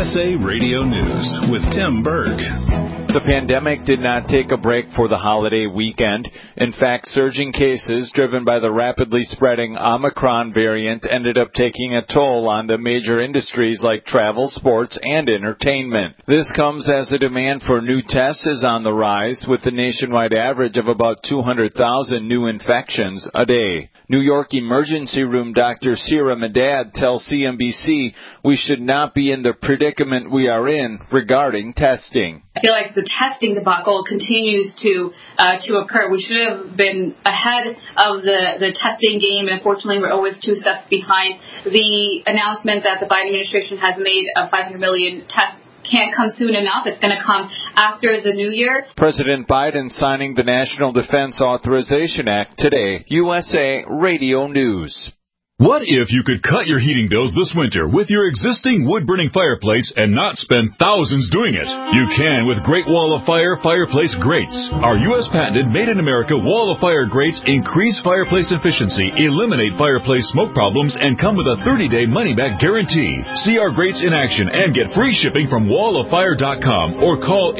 USA Radio News with Tim Berg. The pandemic did not take a break for the holiday weekend. In fact, surging cases driven by the rapidly spreading Omicron variant ended up taking a toll on the major industries like travel, sports, and entertainment. This comes as the demand for new tests is on the rise, with the nationwide average of about 200,000 new infections a day. New York emergency room Dr. Sira Medad tells CNBC we should not be in the predicament we are in regarding testing. I feel like the testing debacle continues to occur. We should have been ahead of the testing game, and unfortunately we're always 2 steps behind. The announcement that the Biden administration has made of 500 million tests can't come soon enough. It's going to come after the new year. President Biden signing the National Defense Authorization Act today. USA Radio News. What if you could cut your heating bills this winter with your existing wood-burning fireplace and not spend thousands doing it? You can with Great Wall of Fire fireplace grates. Our U.S. patented made-in-America Wall of Fire grates increase fireplace efficiency, eliminate fireplace smoke problems, and come with a 30-day money-back guarantee. See our grates in action and get free shipping from walloffire.com or call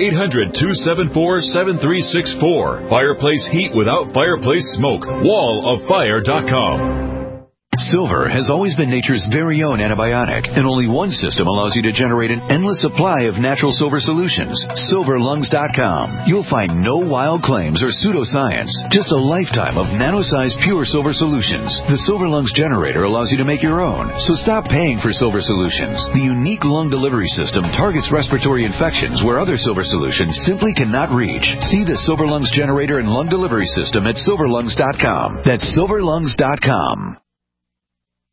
800-274-7364. Fireplace heat without fireplace smoke. walloffire.com. Silver has always been nature's very own antibiotic, and only one system allows you to generate an endless supply of natural silver solutions. SilverLungs.com. You'll find no wild claims or pseudoscience, just a lifetime of nano-sized pure silver solutions. The Silver Lungs generator allows you to make your own, so stop paying for silver solutions. The unique lung delivery system targets respiratory infections where other silver solutions simply cannot reach. See the Silver Lungs generator and lung delivery system at SilverLungs.com. That's SilverLungs.com.